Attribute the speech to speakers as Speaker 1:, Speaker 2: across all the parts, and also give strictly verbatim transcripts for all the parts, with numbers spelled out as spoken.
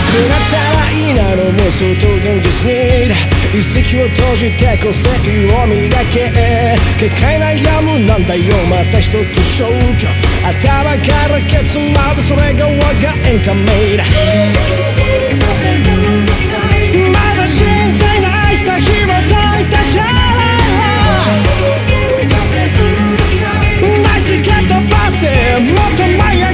Speaker 1: なったらいいなの妄想と現実に一石を閉じて個性を磨け結界悩むなんだよまた一つ消去頭からケツまでそれが我がエンタメだまだ信じないさ紐解いたシャナイチ蹴飛ばしてもっと舞い上がって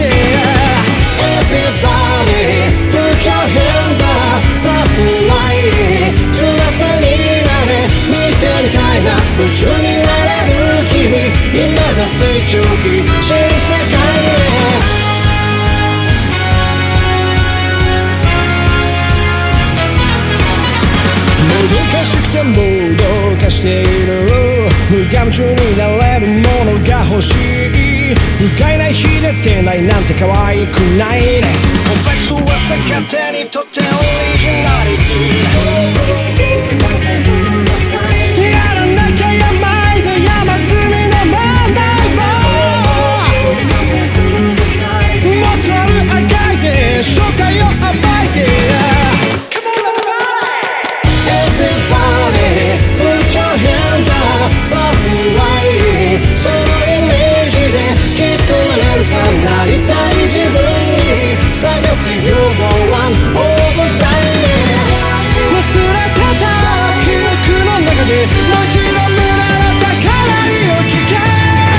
Speaker 1: Everybody put your hands up さあフライ翼になれ見てみたいな夢中になれる君今が成長期新世界へもどかしくてもどかしている無我夢中になれるものが欲しい不甲斐ない日でてないなんて可愛くないねコンプレックスは勝手にとってオリジナリティやらなきゃやまいで山積みの問題ももっとあるあがいて正体を暴いてそのイメージできっとなれるさなりたい自分に探せ You're the one over time 忘れてた記憶の中でもう一度見られたからいを聞け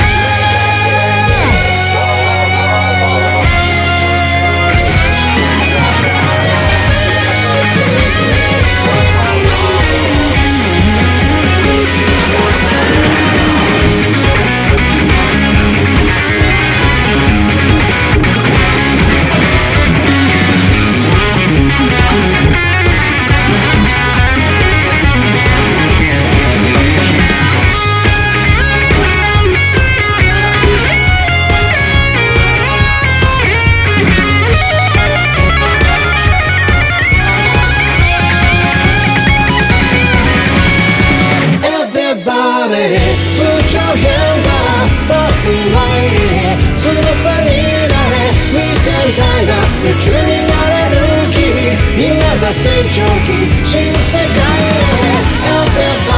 Speaker 1: Put your hands up さあフライ翼になれ見てみたいな夢中になれる君今だ成長期新世界へ